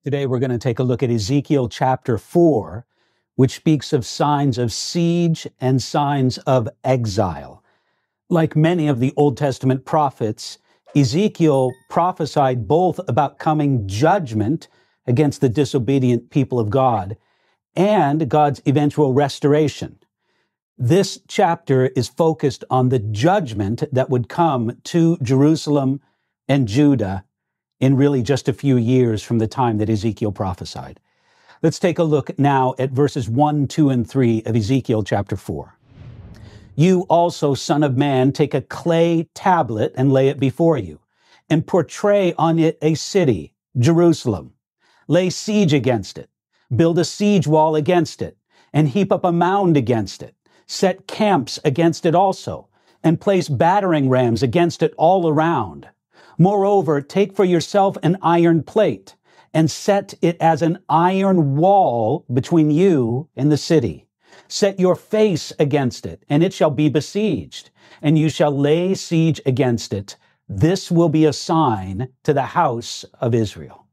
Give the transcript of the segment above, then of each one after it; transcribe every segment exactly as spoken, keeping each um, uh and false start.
Today, we're going to take a look at Ezekiel chapter four, which speaks of signs of siege and signs of exile. Like many of the Old Testament prophets, Ezekiel prophesied both about coming judgment against the disobedient people of God and God's eventual restoration. This chapter is focused on the judgment that would come to Jerusalem and Judah in really just a few years from the time that Ezekiel prophesied. Let's take a look now at verses one, two, and three of Ezekiel chapter four. You also, son of man, take a clay tablet and lay it before you, and portray on it a city, Jerusalem. Lay siege against it, build a siege wall against it, and heap up a mound against it. Set camps against it also, and place battering rams against it all around. Moreover, take for yourself an iron plate, and set it as an iron wall between you and the city. Set your face against it, and it shall be besieged, and you shall lay siege against it. This will be a sign to the house of Israel.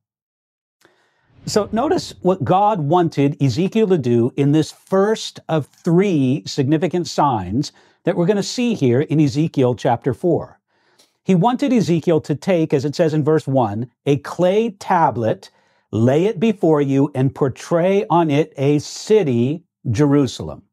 So notice what God wanted Ezekiel to do in this first of three significant signs that we're going to see here in Ezekiel chapter four. He wanted Ezekiel to take, as it says in verse one, a clay tablet, lay it before you, and portray on it a city, Jerusalem.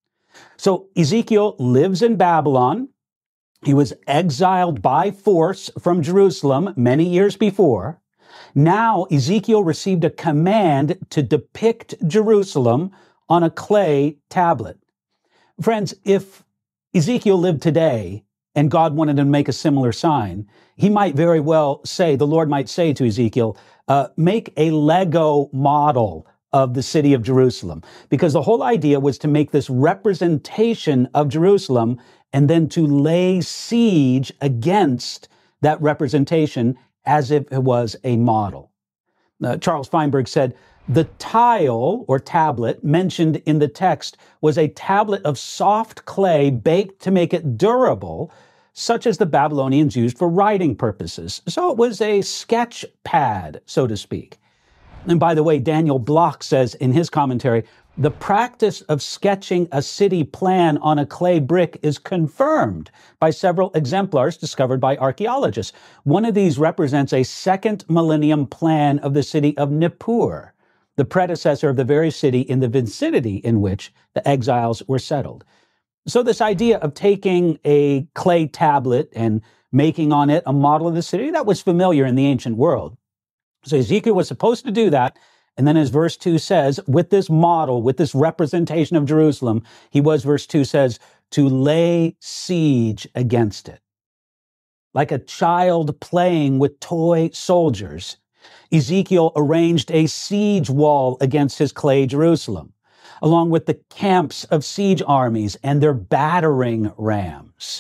So Ezekiel lives in Babylon. He was exiled by force from Jerusalem many years before. Now Ezekiel received a command to depict Jerusalem on a clay tablet. Friends, if Ezekiel lived today, and God wanted him to make a similar sign, he might very well say, the Lord might say to Ezekiel, uh, make a Lego model of the city of Jerusalem. Because the whole idea was to make this representation of Jerusalem and then to lay siege against that representation as if it was a model. Uh, Charles Feinberg said, the tile or tablet mentioned in the text was a tablet of soft clay baked to make it durable, such as the Babylonians used for writing purposes. So it was a sketch pad, so to speak. And by the way, Daniel Block says in his commentary, the practice of sketching a city plan on a clay brick is confirmed by several exemplars discovered by archaeologists. One of these represents a second millennium plan of the city of Nippur, the predecessor of the very city in the vicinity in which the exiles were settled. So this idea of taking a clay tablet and making on it a model of the city, that was familiar in the ancient world. So Ezekiel was supposed to do that. And then as verse two says, with this model, with this representation of Jerusalem, he was, verse two says, to lay siege against it. Like a child playing with toy soldiers, Ezekiel arranged a siege wall against his clay Jerusalem, along with the camps of siege armies and their battering rams.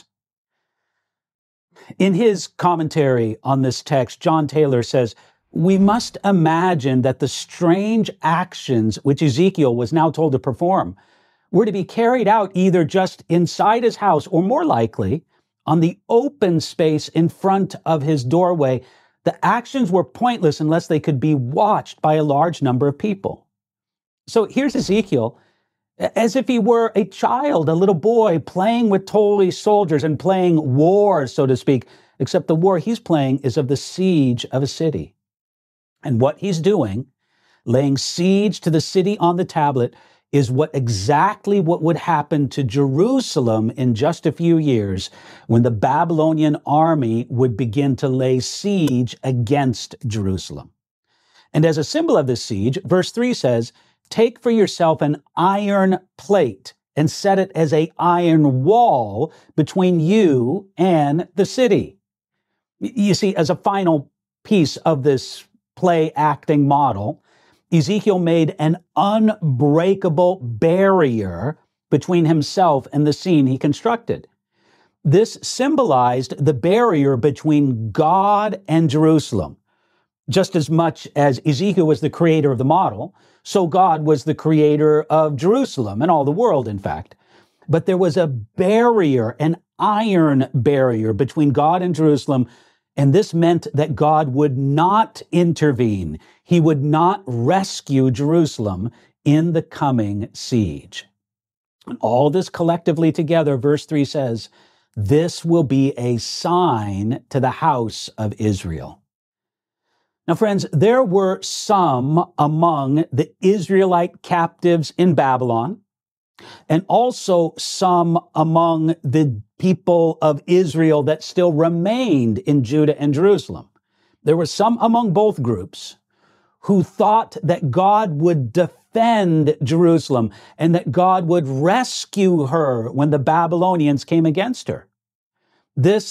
In his commentary on this text, John Taylor says, we must imagine that the strange actions which Ezekiel was now told to perform were to be carried out either just inside his house or more likely on the open space in front of his doorway. The actions were pointless unless they could be watched by a large number of people. So here's Ezekiel, as if he were a child, a little boy, playing with toy soldiers and playing war, so to speak, except the war he's playing is of the siege of a city. And what he's doing, laying siege to the city on the tablet, is what exactly what would happen to Jerusalem in just a few years when the Babylonian army would begin to lay siege against Jerusalem. And as a symbol of this siege, verse three says, take for yourself an iron plate and set it as an iron wall between you and the city. You see, as a final piece of this play acting model, Ezekiel made an unbreakable barrier between himself and the scene he constructed. This symbolized the barrier between God and Jerusalem. Just as much as Ezekiel was the creator of the model, so God was the creator of Jerusalem and all the world, in fact. But there was a barrier, an iron barrier between God and Jerusalem, And this meant that God would not intervene. He would not rescue Jerusalem in the coming siege. And all this collectively together, verse three says, this will be a sign to the house of Israel. Now, friends, there were some among the Israelite captives in Babylon, and also some among the people of Israel that still remained in Judah and Jerusalem. There were some among both groups who thought that God would defend Jerusalem and that God would rescue her when the Babylonians came against her. This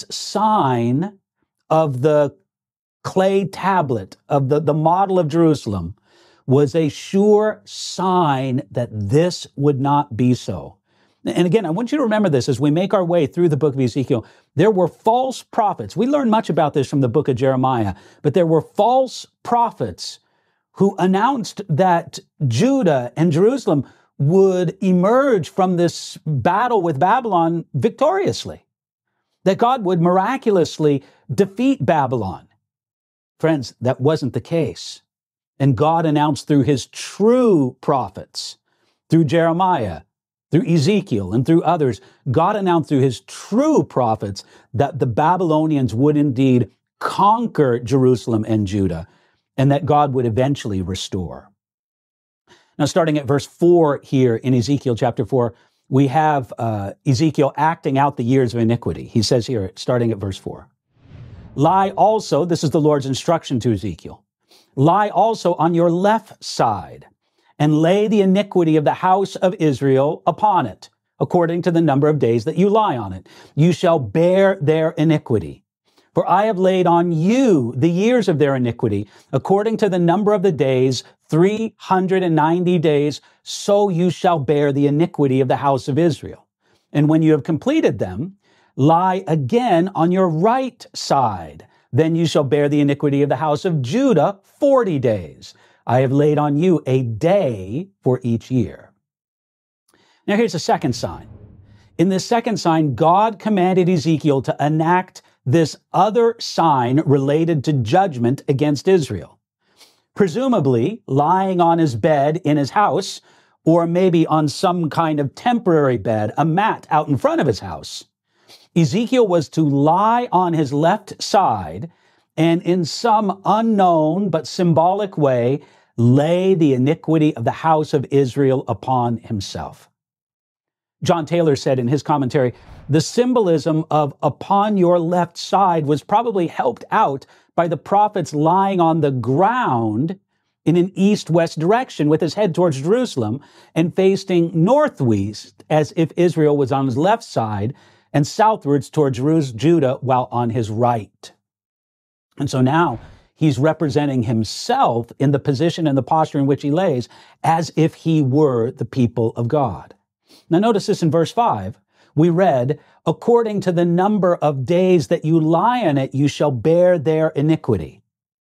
sign of the clay tablet, of the, the model of Jerusalem, was a sure sign that this would not be so. And again, I want you to remember this as we make our way through the book of Ezekiel. There were false prophets. We learn much about this from the book of Jeremiah, but there were false prophets who announced that Judah and Jerusalem would emerge from this battle with Babylon victoriously, that God would miraculously defeat Babylon. Friends, that wasn't the case. And God announced through his true prophets, through Jeremiah, through Ezekiel, and through others, God announced through his true prophets that the Babylonians would indeed conquer Jerusalem and Judah, and that God would eventually restore. Now, starting at verse four here in Ezekiel chapter four, we have uh, Ezekiel acting out the years of iniquity. He says here, starting at verse four, lie also, this is the Lord's instruction to Ezekiel, lie also on your left side, and lay the iniquity of the house of Israel upon it, according to the number of days that you lie on it. You shall bear their iniquity. For I have laid on you the years of their iniquity, according to the number of the days, three hundred ninety days, so you shall bear the iniquity of the house of Israel. And when you have completed them, lie again on your right side. Then you shall bear the iniquity of the house of Judah forty days. I have laid on you a day for each year. Now here's a second sign. In this second sign, God commanded Ezekiel to enact this other sign related to judgment against Israel. Presumably, lying on his bed in his house, or maybe on some kind of temporary bed, a mat out in front of his house, Ezekiel was to lie on his left side and in some unknown but symbolic way lay the iniquity of the house of Israel upon himself. John Taylor said in his commentary, the symbolism of upon your left side was probably helped out by the prophet's lying on the ground in an east-west direction with his head towards Jerusalem and facing northwest as if Israel was on his left side and southwards towards Judah while on his right. And so now he's representing himself in the position and the posture in which he lays as if he were the people of God. Now notice this in verse five. We read, according to the number of days that you lie on it, you shall bear their iniquity.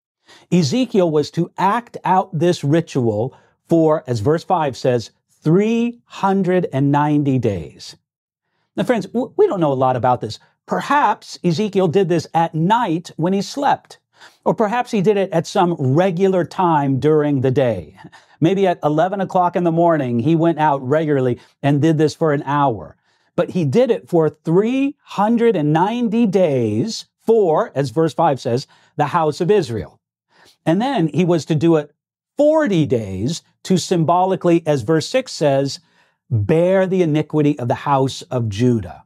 Ezekiel was to act out this ritual for, as verse five says, three hundred ninety days. Now, friends, we don't know a lot about this. Perhaps Ezekiel did this at night when he slept, or perhaps he did it at some regular time during the day. Maybe at eleven o'clock in the morning, he went out regularly and did this for an hour. But he did it for three hundred ninety days for, as verse five says, the house of Israel. And then he was to do it forty days to symbolically, as verse six says, bear the iniquity of the house of Judah.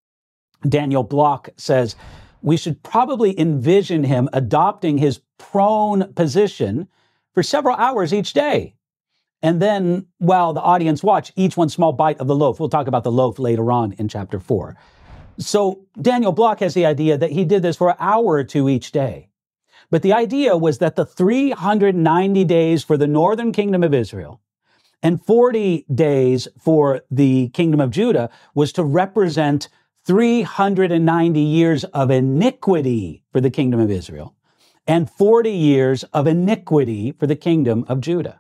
Daniel Block says, we should probably envision him adopting his prone position for several hours each day. And then, while the audience watch, each one small bite of the loaf. We'll talk about the loaf later on in chapter four. So Daniel Block has the idea that he did this for an hour or two each day. But the idea was that the three hundred ninety days for the northern kingdom of Israel and forty days for the kingdom of Judah was to represent three hundred ninety years of iniquity for the kingdom of Israel and forty years of iniquity for the kingdom of Judah.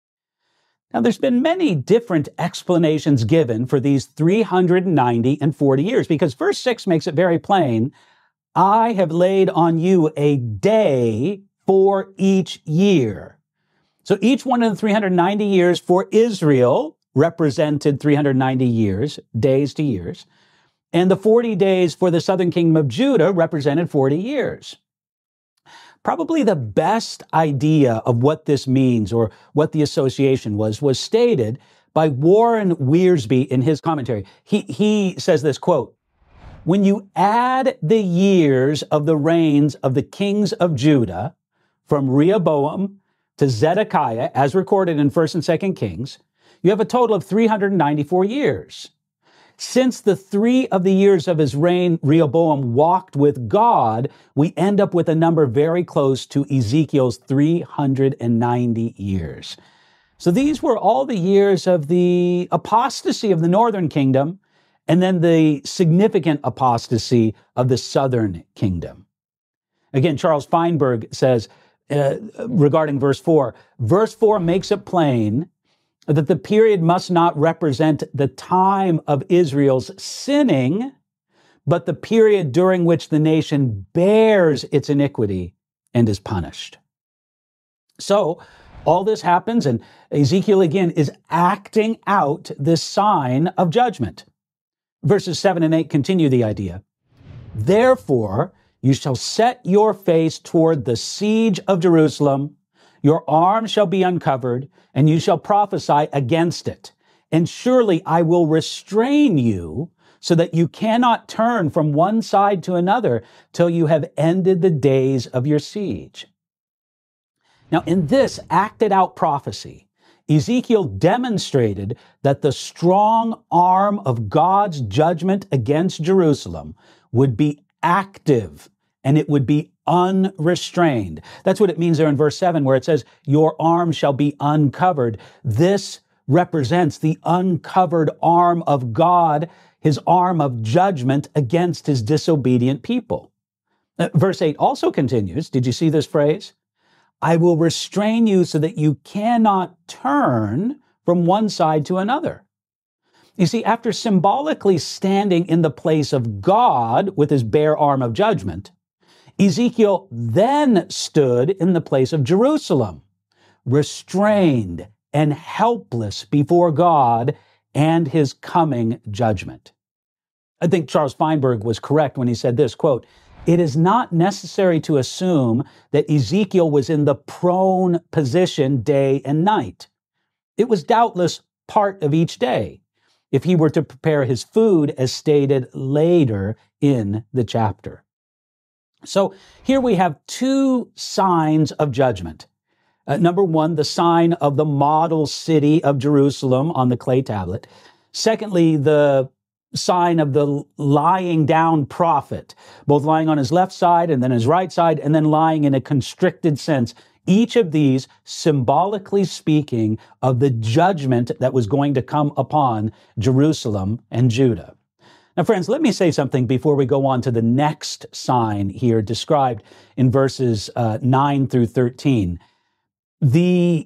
Now, there's been many different explanations given for these three hundred ninety and forty years, because verse six makes it very plain, I have laid on you a day for each year. So each one of the three hundred ninety years for Israel represented three hundred ninety years, days to years. And the forty days for the southern kingdom of Judah represented forty years. Probably the best idea of what this means or what the association was, was stated by Warren Wiersbe in his commentary. He, he says this, quote, "When you add the years of the reigns of the kings of Judah, from Rehoboam to Zedekiah, as recorded in First and Second Kings, you have a total of three hundred ninety-four years. Since the three of the years of his reign, Rehoboam walked with God, we end up with a number very close to Ezekiel's three hundred ninety years. So these were all the years of the apostasy of the northern kingdom, and then the significant apostasy of the southern kingdom." Again, Charles Feinberg says, uh, regarding verse four, verse four makes it plain that the period must not represent the time of Israel's sinning, but the period during which the nation bears its iniquity and is punished. So all this happens, and Ezekiel again is acting out this sign of judgment. Verses seven and eight continue the idea. "Therefore, you shall set your face toward the siege of Jerusalem. Your arm shall be uncovered, and you shall prophesy against it. And surely I will restrain you so that you cannot turn from one side to another till you have ended the days of your siege." Now, in this acted out prophecy, Ezekiel demonstrated that the strong arm of God's judgment against Jerusalem would be active and it would be unrestrained. That's what it means there in verse seven, where it says, "Your arm shall be uncovered." This represents the uncovered arm of God, his arm of judgment against his disobedient people. Uh, verse eight also continues. Did you see this phrase? "I will restrain you so that you cannot turn from one side to another." You see, after symbolically standing in the place of God with his bare arm of judgment, Ezekiel then stood in the place of Jerusalem, restrained and helpless before God and his coming judgment. I think Charles Feinberg was correct when he said this, quote, "It is not necessary to assume that Ezekiel was in the prone position day and night. It was doubtless part of each day, if he were to prepare his food as stated later in the chapter." So here we have two signs of judgment. Uh, number one, the sign of the model city of Jerusalem on the clay tablet. Secondly, the sign of the lying down prophet, both lying on his left side and then his right side, and then lying in a constricted sense. Each of these symbolically speaking of the judgment that was going to come upon Jerusalem and Judah. Now, friends, let me say something before we go on to the next sign here described in verses uh, nine through thirteen. The,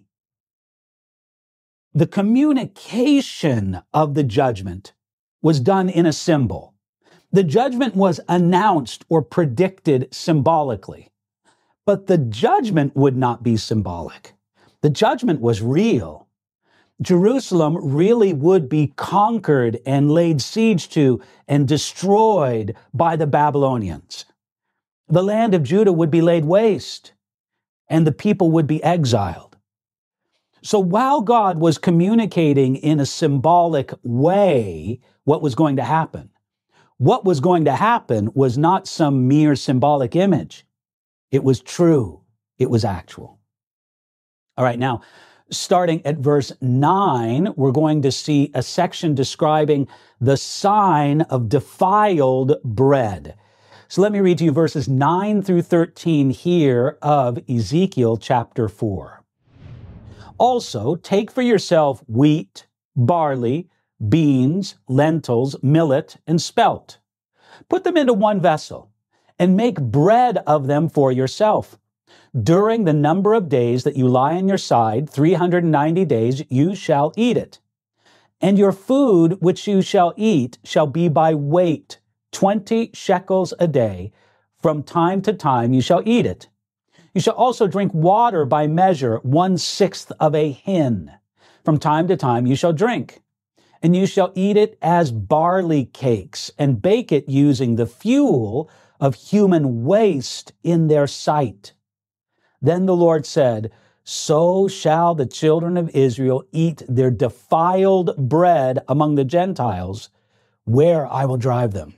the communication of the judgment was done in a symbol. The judgment was announced or predicted symbolically, but the judgment would not be symbolic. The judgment was real. Jerusalem really would be conquered and laid siege to and destroyed by the Babylonians. The land of Judah would be laid waste, and the people would be exiled. So while God was communicating in a symbolic way what was going to happen, what was going to happen was not some mere symbolic image. It was true. It was actual. All right, now, starting at verse nine, we're going to see a section describing the sign of defiled bread. So let me read to you verses nine through thirteen here of Ezekiel chapter four. "Also, take for yourself wheat, barley, beans, lentils, millet, and spelt. Put them into one vessel, and make bread of them for yourself. During the number of days that you lie on your side, three hundred ninety days, you shall eat it. And your food which you shall eat shall be by weight, twenty shekels a day, From time to time you shall eat it. You shall also drink water by measure, one-sixth of a hin. From time to time you shall drink. And you shall eat it as barley cakes, and bake it using the fuel of human waste in their sight. Then the Lord said, so shall the children of Israel eat their defiled bread among the Gentiles, where I will drive them.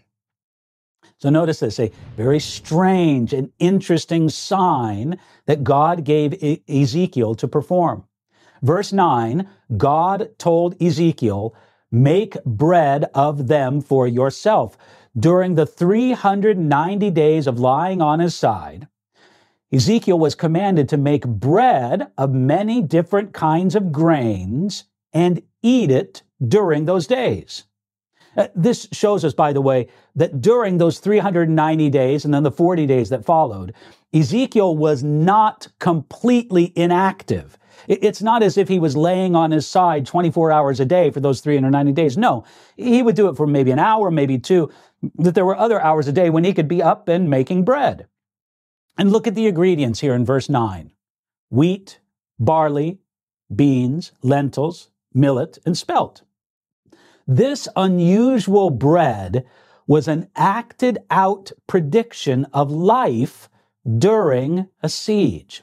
So notice this, a very strange and interesting sign that God gave e- Ezekiel to perform. Verse nine, God told Ezekiel, make bread of them for yourself. During the three hundred ninety days of lying on his side, Ezekiel was commanded to make bread of many different kinds of grains and eat it during those days. Uh, this shows us, by the way, that during those three hundred ninety days and then the forty days that followed, Ezekiel was not completely inactive. It, it's not as if he was laying on his side twenty-four hours a day for those three hundred ninety days. No, he would do it for maybe an hour, maybe two, that there were other hours a day when he could be up and making bread. And look at the ingredients here in verse nine. Wheat, barley, beans, lentils, millet, and spelt. This unusual bread was an acted out prediction of life during a siege,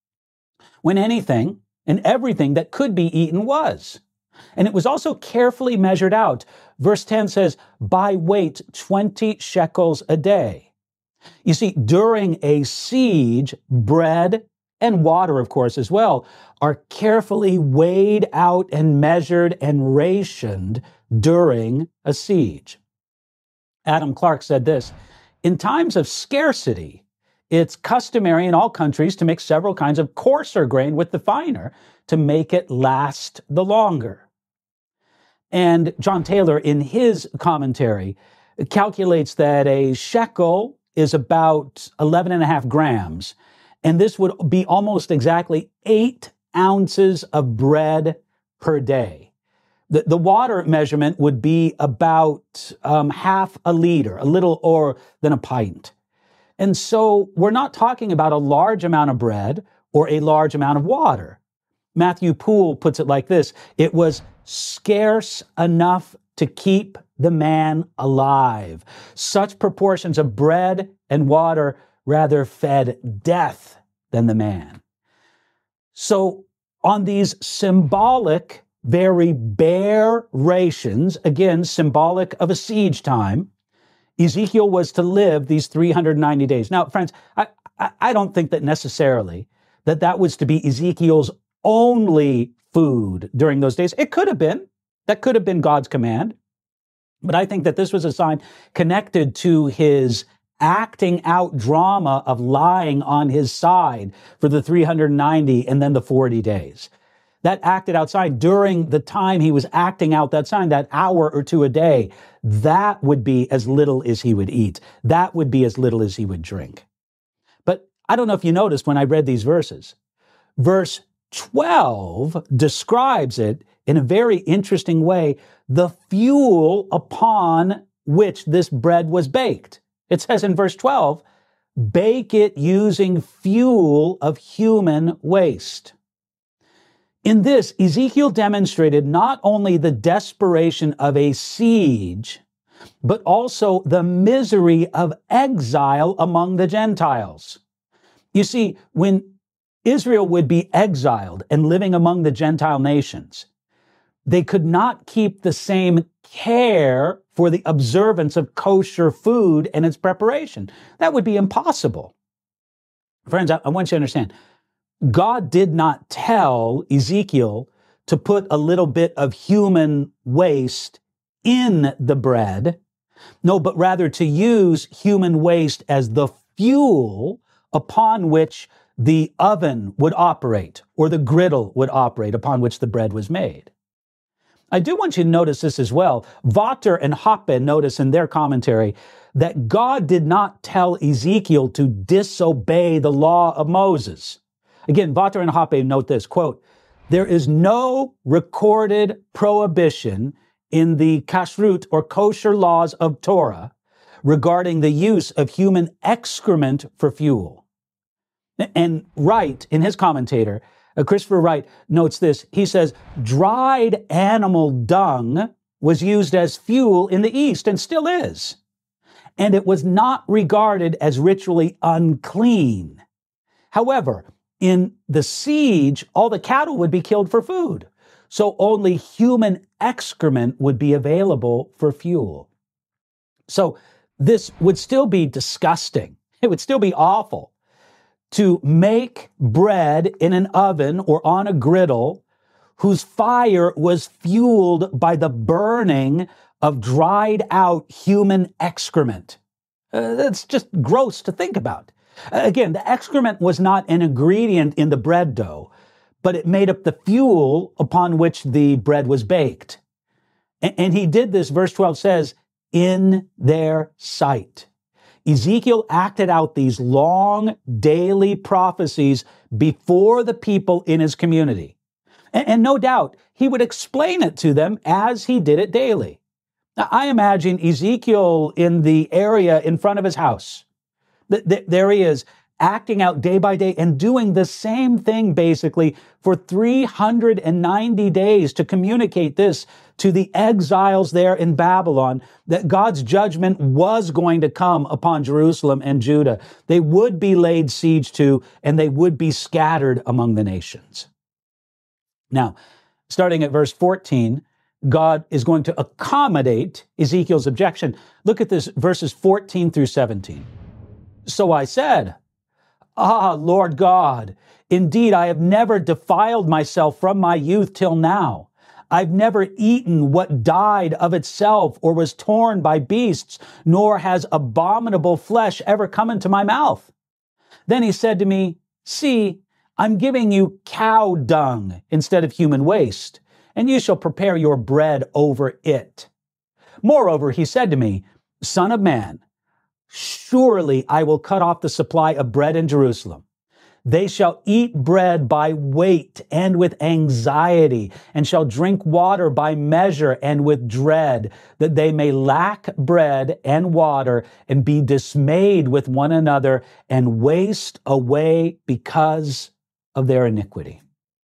when anything and everything that could be eaten was. And it was also carefully measured out. Verse ten says, by weight, twenty shekels a day. You see, during a siege, bread and water, of course, as well, are carefully weighed out and measured and rationed during a siege. Adam Clarke said this, in times of scarcity, it's customary in all countries to mix several kinds of coarser grain with the finer to make it last the longer. And John Taylor, in his commentary, calculates that a shekel is about eleven and a half grams. And this would be almost exactly eight ounces of bread per day. The, the water measurement would be about um, half a liter, a little more than a pint. And so we're not talking about a large amount of bread or a large amount of water. Matthew Poole puts it like this, it was scarce enough to keep the man alive. Such proportions of bread and water rather fed death than the man. So on these symbolic, very bare rations, again, symbolic of a siege time, Ezekiel was to live these three hundred ninety days. Now, friends, I, I, I don't think that necessarily that that was to be Ezekiel's only food during those days. It could have been. That could have been God's command. But I think that this was a sign connected to his acting out drama of lying on his side for the three hundred ninety and then the forty days. That acted outside during the time he was acting out that sign, that hour or two a day, that would be as little as he would eat. That would be as little as he would drink. But I don't know if you noticed when I read these verses, verse twelve describes it in a very interesting way, the fuel upon which this bread was baked. It says in verse twelve, bake it using fuel of human waste. In this, Ezekiel demonstrated not only the desperation of a siege, but also the misery of exile among the Gentiles. You see, when Israel would be exiled and living among the Gentile nations, they could not keep the same care for the observance of kosher food and its preparation. That would be impossible. Friends, I, I want you to understand, God did not tell Ezekiel to put a little bit of human waste in the bread. No, but rather to use human waste as the fuel upon which the oven would operate, or the griddle would operate upon which the bread was made. I do want you to notice this as well. Vater and Hoppe notice in their commentary that God did not tell Ezekiel to disobey the law of Moses. Again, Vater and Hoppe note this, quote, there is no recorded prohibition in the kashrut or kosher laws of Torah regarding the use of human excrement for fuel. And Wright, in his commentator, uh, Christopher Wright notes this. He says, dried animal dung was used as fuel in the East and still is. And it was not regarded as ritually unclean. However, in the siege, all the cattle would be killed for food. So only human excrement would be available for fuel. So this would still be disgusting. It would still be awful to make bread in an oven or on a griddle whose fire was fueled by the burning of dried out human excrement. Uh, that's just gross to think about. Uh, again, the excrement was not an ingredient in the bread dough, but it made up the fuel upon which the bread was baked. And, and he did this, verse twelve says, in their sight. Ezekiel acted out these long daily prophecies before the people in his community. And, and no doubt, he would explain it to them as he did it daily. Now, I imagine Ezekiel in the area in front of his house. Th- th- there he is, acting out day by day and doing the same thing basically for three hundred ninety days to communicate this to the exiles there in Babylon, that God's judgment was going to come upon Jerusalem and Judah. They would be laid siege to, and they would be scattered among the nations. Now, starting at verse fourteen, God is going to accommodate Ezekiel's objection. Look at this, verses fourteen through seventeen. So I said, Ah, Lord God, indeed, I have never defiled myself from my youth till now. I've never eaten what died of itself or was torn by beasts, nor has abominable flesh ever come into my mouth. Then he said to me, See, I'm giving you cow dung instead of human waste, and you shall prepare your bread over it. Moreover, he said to me, Son of man, surely I will cut off the supply of bread in Jerusalem. They shall eat bread by weight and with anxiety, and shall drink water by measure and with dread, that they may lack bread and water and be dismayed with one another and waste away because of their iniquity.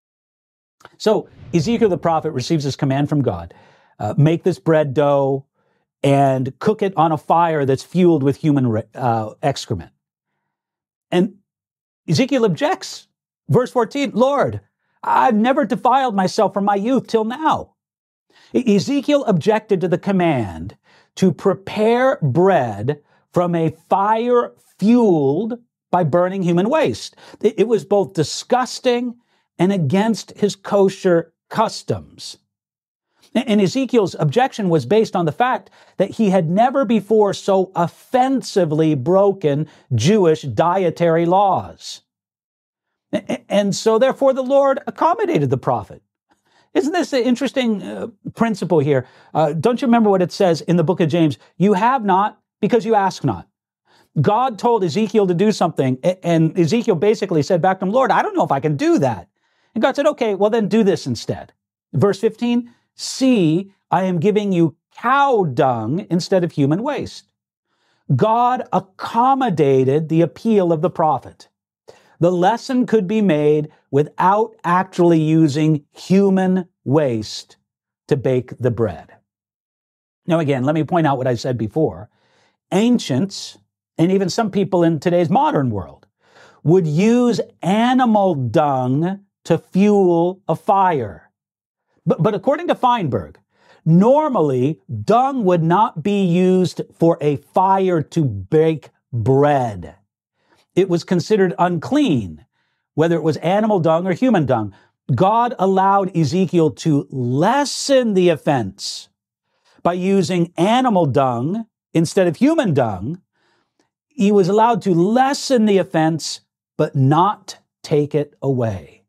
So Ezekiel the prophet receives this command from God. Uh, make this bread dough and cook it on a fire that's fueled with human uh, excrement. And Ezekiel objects. Verse fourteen, Lord, I've never defiled myself from my youth till now. Ezekiel objected to the command to prepare bread from a fire fueled by burning human waste. It was both disgusting and against his kosher customs. And Ezekiel's objection was based on the fact that he had never before so offensively broken Jewish dietary laws. And so therefore the Lord accommodated the prophet. Isn't this an interesting uh, principle here? Uh, don't you remember what it says in the book of James? You have not because you ask not. God told Ezekiel to do something, and Ezekiel basically said back to him, Lord, I don't know if I can do that. And God said, okay, well then do this instead. Verse fifteen, See, I am giving you cow dung instead of human waste. God accommodated the appeal of the prophet. The lesson could be made without actually using human waste to bake the bread. Now, again, let me point out what I said before. Ancients, and even some people in today's modern world, would use animal dung to fuel a fire. But, but according to Feinberg, normally dung would not be used for a fire to bake bread. It was considered unclean, whether it was animal dung or human dung. God allowed Ezekiel to lessen the offense by using animal dung instead of human dung. He was allowed to lessen the offense, but not take it away.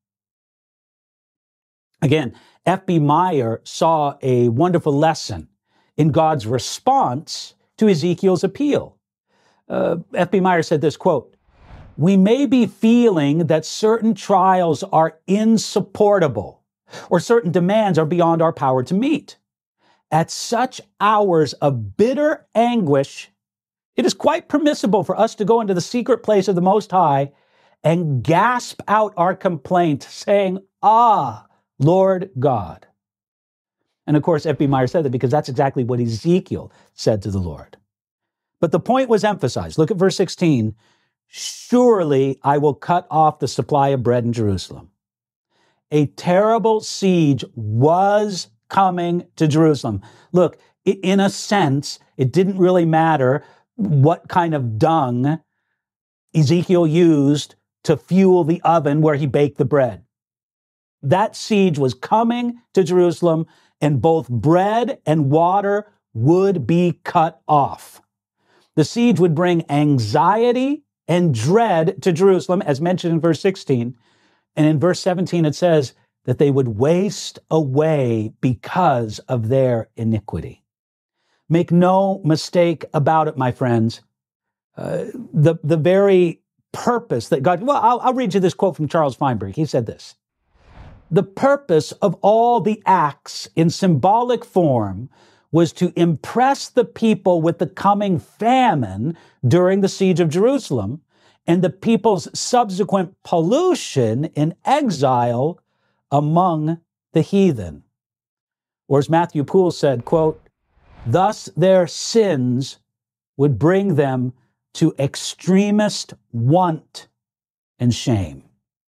Again, F B Meyer saw a wonderful lesson in God's response to Ezekiel's appeal. Uh, F B Meyer said this, quote, We may be feeling that certain trials are insupportable or certain demands are beyond our power to meet. At such hours of bitter anguish, It is quite permissible for us to go into the secret place of the Most High and gasp out our complaint, saying, "Ah, Lord God." And of course, F B Meyer said that because that's exactly what Ezekiel said to the Lord. But the point was emphasized. Look at verse sixteen. "Surely I will cut off the supply of bread in Jerusalem." A terrible siege was coming to Jerusalem. Look, in a sense, it didn't really matter what kind of dung Ezekiel used to fuel the oven where he baked the bread. That siege was coming to Jerusalem, and both bread and water would be cut off. The siege would bring anxiety and dread to Jerusalem, as mentioned in verse sixteen. And in verse seventeen, it says that they would waste away because of their iniquity. Make no mistake about it, my friends. Uh, the, the very purpose that God, well, I'll, I'll read you this quote from Charles Feinberg. He said this: "The purpose of all the acts in symbolic form was to impress the people with the coming famine during the siege of Jerusalem and the people's subsequent pollution in exile among the heathen." Or as Matthew Poole said, quote, "Thus their sins would bring them to extremest want and shame."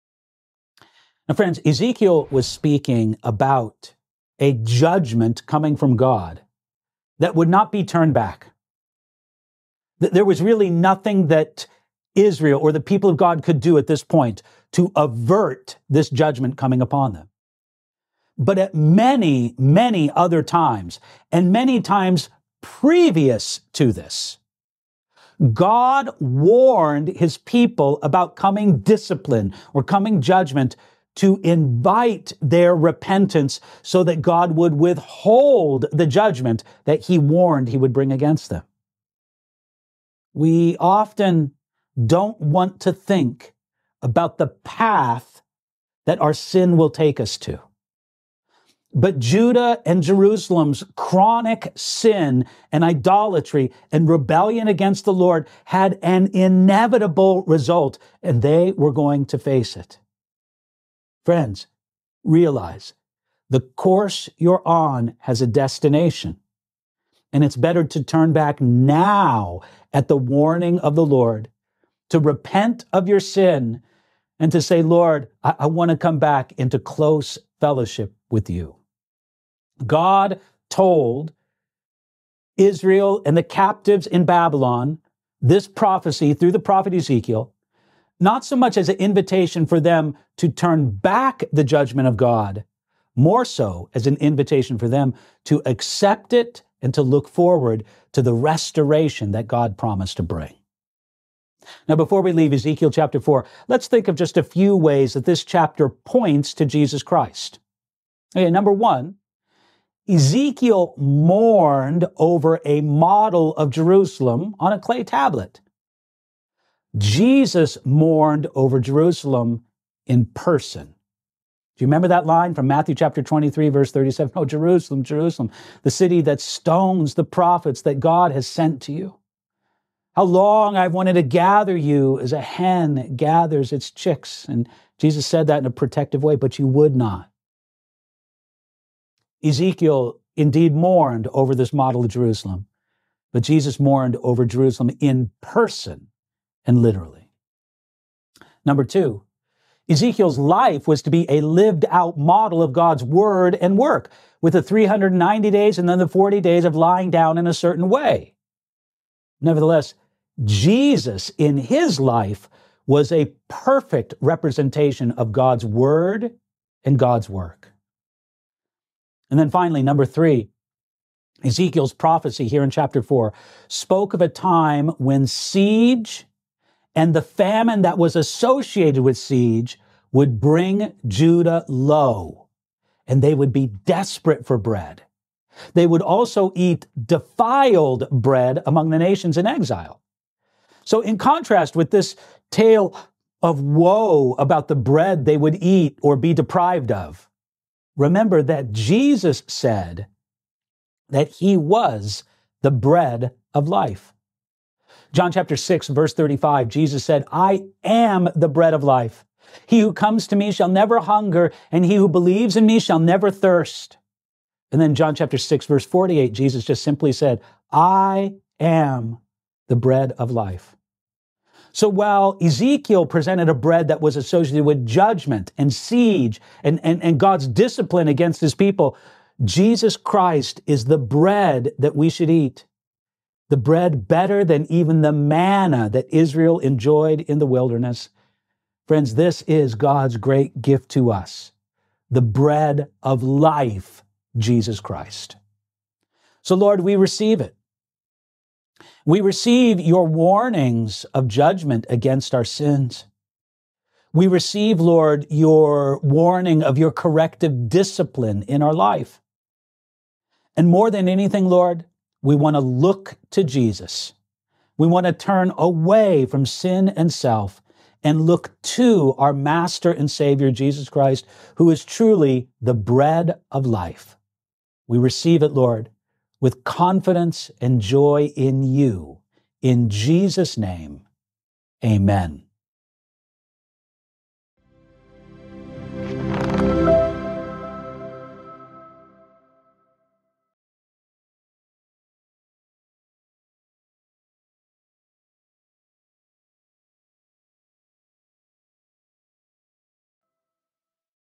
Now, friends, Ezekiel was speaking about a judgment coming from God that would not be turned back. There was really nothing that Israel or the people of God could do at this point to avert this judgment coming upon them. But at many, many other times, and many times previous to this, God warned his people about coming discipline or coming judgment to invite their repentance so that God would withhold the judgment that he warned he would bring against them. We often don't want to think about the path that our sin will take us to. But Judah and Jerusalem's chronic sin and idolatry and rebellion against the Lord had an inevitable result, and they were going to face it. Friends, realize the course you're on has a destination, and it's better to turn back now at the warning of the Lord, to repent of your sin, and to say, "Lord, I, I want to come back into close fellowship with you." God told Israel and the captives in Babylon this prophecy through the prophet Ezekiel, not so much as an invitation for them to turn back the judgment of God, more so as an invitation for them to accept it and to look forward to the restoration that God promised to bring. Now, before we leave Ezekiel chapter four, let's think of just a few ways that this chapter points to Jesus Christ. Okay, number one, Ezekiel mourned over a model of Jerusalem on a clay tablet. Jesus mourned over Jerusalem in person. Do you remember that line from Matthew chapter twenty-three, verse thirty-seven? "Oh, Jerusalem, Jerusalem, the city that stones the prophets that God has sent to you. How long I've wanted to gather you as a hen gathers its chicks." And Jesus said that in a protective way, but you would not. Ezekiel indeed mourned over this model of Jerusalem, but Jesus mourned over Jerusalem in person and literally. Number two, Ezekiel's life was to be a lived out model of God's word and work, with the three hundred ninety days and then the forty days of lying down in a certain way. Nevertheless, Jesus in his life was a perfect representation of God's word and God's work. And then finally, number three, Ezekiel's prophecy here in chapter four spoke of a time when siege and the famine that was associated with siege would bring Judah low, and they would be desperate for bread. They would also eat defiled bread among the nations in exile. So in contrast with this tale of woe about the bread they would eat or be deprived of, remember that Jesus said that he was the bread of life. John chapter six, verse thirty-five, Jesus said, I am the bread of life. He who comes to me shall never hunger, and he who believes in me shall never thirst. And then John chapter six, verse forty-eight, Jesus just simply said, I am the bread of life. So while Ezekiel presented a bread that was associated with judgment and siege and, and, and God's discipline against his people, Jesus Christ is the bread that we should eat. The bread better than even the manna that Israel enjoyed in the wilderness. Friends, this is God's great gift to us, the bread of life, Jesus Christ. So Lord, we receive it. We receive your warnings of judgment against our sins. We receive, Lord, your warning of your corrective discipline in our life. And more than anything, Lord, we want to look to Jesus. We want to turn away from sin and self and look to our Master and Savior, Jesus Christ, who is truly the bread of life. We receive it, Lord, with confidence and joy in you. In Jesus' name, amen.